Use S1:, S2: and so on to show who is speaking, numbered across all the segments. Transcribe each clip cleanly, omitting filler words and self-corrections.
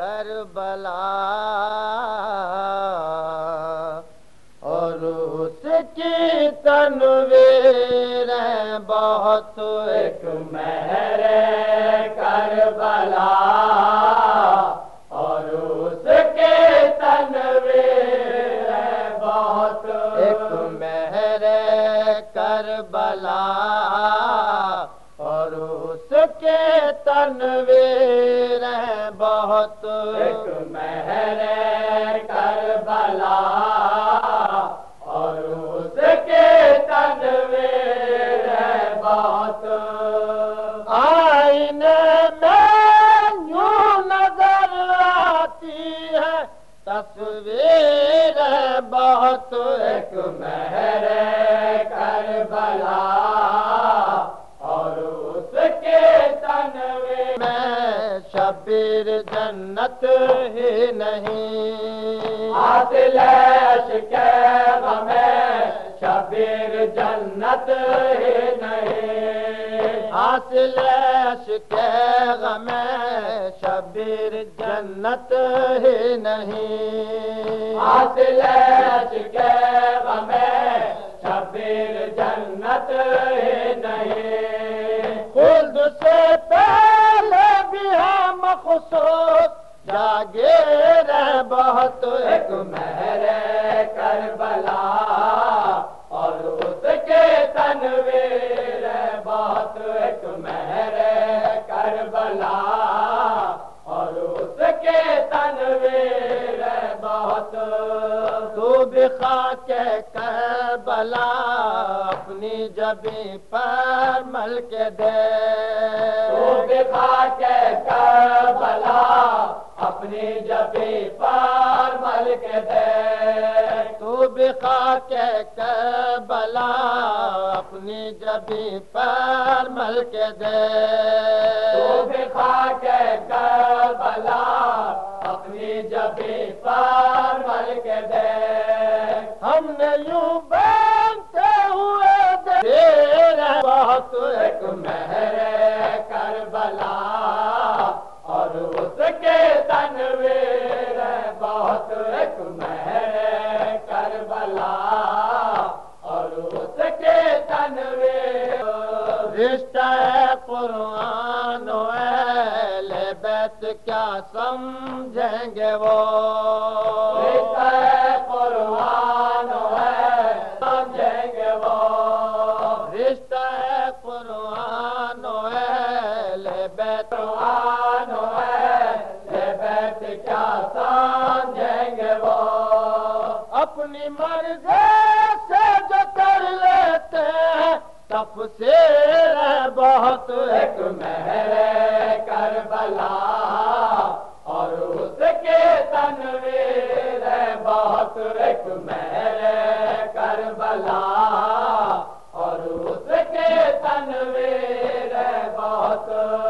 S1: کربلا اور اس کی تنویر ہے بہت ایک مہر کربلا اور اس کے تنویر ہے بہت ایک مہر کربلا اور اس کے تنویر ہے بہت ایک مہر کربلا اور اس کے تنویر ہے بہت آئینے میں یوں نظر آتی ہے تصویر ہے بہت ایک مہر کربلا اور اس کے تنویر میں شبیر جنت ہی نہیں حاصل عشق غم شبیر جنت ہی نہیں حاصل عشق غم شبیر جنت ہی نہیں حاصل عشق غم شبیر جنت ہی نہیں خلد سے پہلے بھی ہم مخصوص جاگیر ہے بہت ایک مہر کربلا اور اس کے تنویر ہے بہت ایک مہر کربلا اور اس کے تنویر ہے بہت تو بھی خاک کربلا اپنی جبیں پر مل کے دے تو بھی خاک کربلا اپنی جبیں پر مل کے دے تو بھی خاک کربلا اپنی جبیں پر مل کے دے تو بھی خاک کربلا اپنی جبیں پر مل کے دے ہم نے یوں بنتے ہوئے دیر بہت ایک مہر کربلا اور اس کے تنویر ہے بہت ایک مہر کربلا اور اس کے تنویر رشتہ قرآن و اہل بیت کیا سمجھیں گے وہ رشتہ قرآن و اہل سمجھیں گے وہ رشتہ قرآن و اہل بیت قرآن و اہل بیت کیا سمجھیں گے وہ اپنی مرضی سے جو کر لیتے ہیں تفسیر ہے بہت ایک مہر کربلا اور اس کے تنویر ہے بہت ایک مہر کربلا اور اس کے تنویر ہے بہت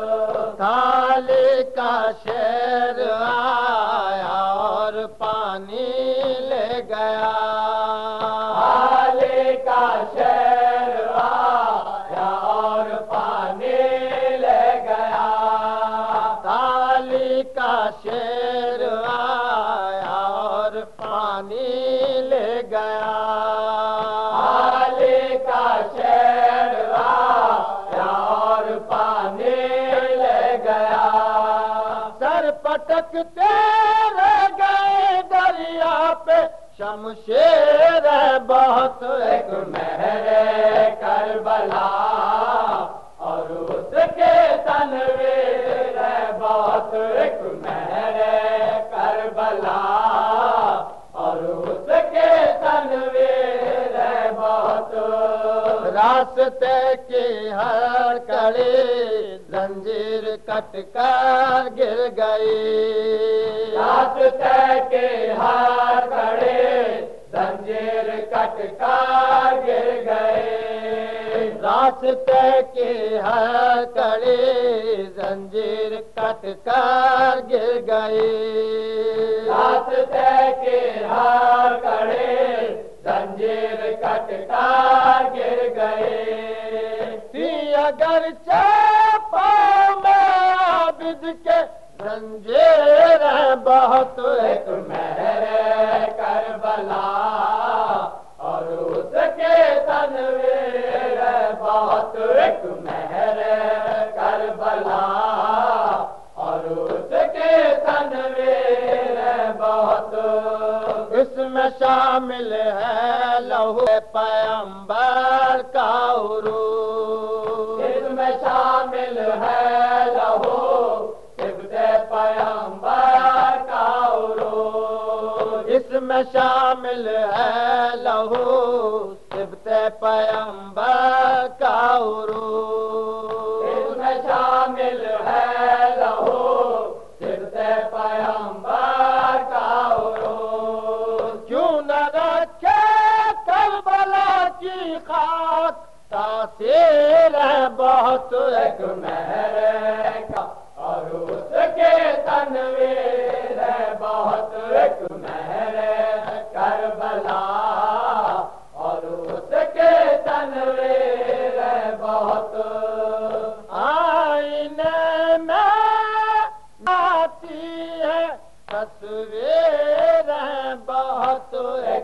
S1: تھالی کا شیر آیا اور پانی لے گیا تھالی کا شیر آیا اور پانی لے گیا تھالی کا شیر آیا اور پانی لے گیا تھالی کا شیر آیا اور پانی لے گیا سر پٹکتے رہ گئے دریا پہ شمشیر ہے بہت ایک مہر کربلا اور اس کے تنویر ہے بہت ایک مہر کربلا اور اس کے تنویر ہے بہت راستے کی ہر کڑی زنجیر کٹ کر گر گئی راستے کی ہر کڑی زنجیر کٹ کر گر گئی راستے کی ہر کڑی زنجیر کٹ کر گر گئی راستے کی ہر کڑی زنجیر کٹ کر گر گئی تھی اگرچہ پاؤں میں عابد کے زنجیر بہت ایک مہر کربلا اور اس کے تنویر بہت ایک مہر کربلا اور اس کے تنویر بہت اس میں شامل ہے لہو پیغمبر کا عروج اس میں شامل ہے لہو صبط پیغمبر کا عروج اس میں شامل ہے لہو صبط پیغمبر کا عروج اس میں شامل ہے لہو صبط پیغمبر کا عروج کیوں نہ رکھے کربلا کی خاک تاثیر ہے بہت ایک مہر کا اور اس کے تنویر ہے بہت ایک مہر کربلا اور اس کے تنویر ہے بہت آئینے میں آتی ہے تصویر ہے بہت